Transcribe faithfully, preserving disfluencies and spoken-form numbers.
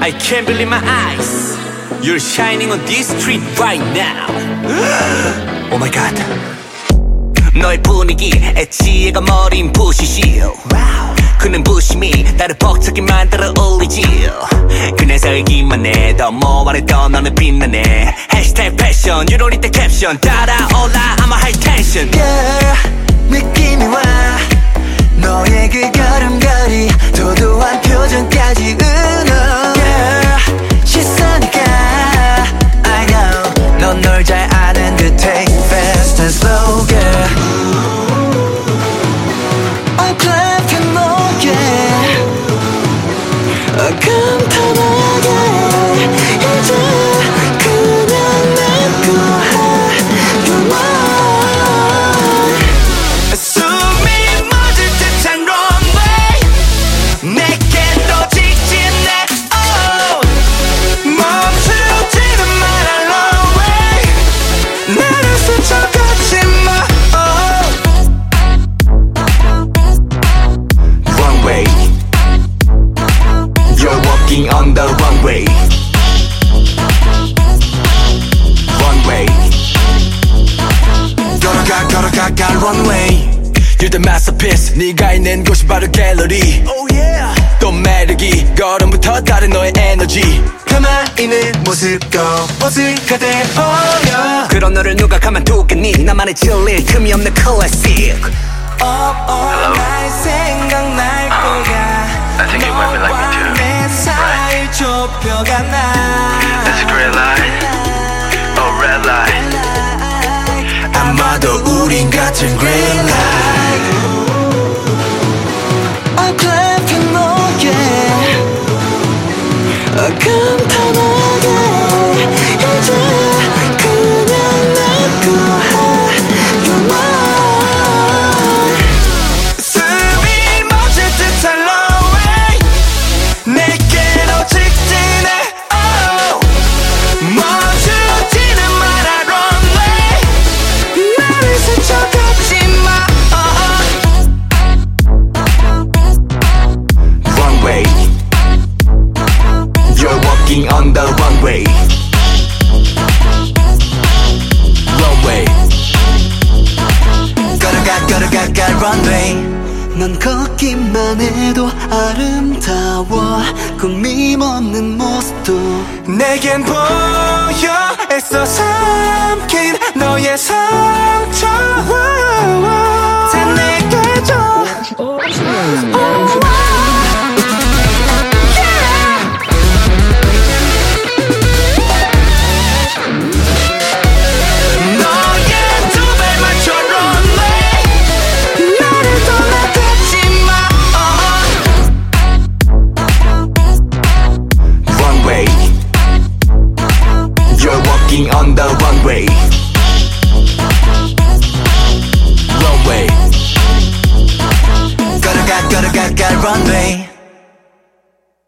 I can't believe my eyes. You're shining on this street right now. Oh my god. 너의 분위기에 지혜가 머린 부시시오. 그는 부심이 나를 벅차게 만들어 올리지. 그네 살기만 해. 더 뭐말해도 너는 빛나네. 해시태그 패션 You don't need the caption. 따라올라 I'm a high tension. Yeah, 느낌이 와. 너의 그 걸음걸이 도도한 표정까지 은어. Yeah, 시선이가 I know 넌 널 잘 아는 듯해. Fast and slow girl. I'm glad to know yeah. 감탄하게 이제 그냥 내꺼 해. You're mine. 숨이 멎을 듯한 runway 내게 또 직진해. Oh. 멈추지는 마라 runway 나를 스쳐가지 마. Oh. Runway You're walking on the runway. Runway 걸어가 걸어가 가 runway. You're the masterpiece. 네가 있는 곳이 바로 갤러리. Oh yeah. 또 매력이 걸음부터 다른 너의 에너지. 가만히 있는 모습도 어색하대. Oh yeah. 그런 너를 누가 가만두겠니. 나만의 진리 틈이 없는 클래식. Oh oh 날 생각날 거야. I think you might be like me too. 내 사이 좁혀가 나. That's a great line. Oh, red light. 아마도 우린 같은 green light. I'm glad to know yeah. 감탄하게 이제 그냥 내꺼 해. You're mine. 숨이 멎을 듯한 runway 내게로 직진해. Oh. 멈추지는 마라 runway 나를 스쳐가지 마. Oh. Runway You're walking on the runway. Runway 걸어가 걸어가 가 runway. 넌 걷기만 해도 아름다워. 꾸밈없는 모습도 내겐 보여 애써 삼킨 너의 상처 다 내게 줘. 너의 두 발 맞춰 runway 나를 떠나가지 마. Runway You're walking on the runway. Runway 걸어가 걸어가 가 runway.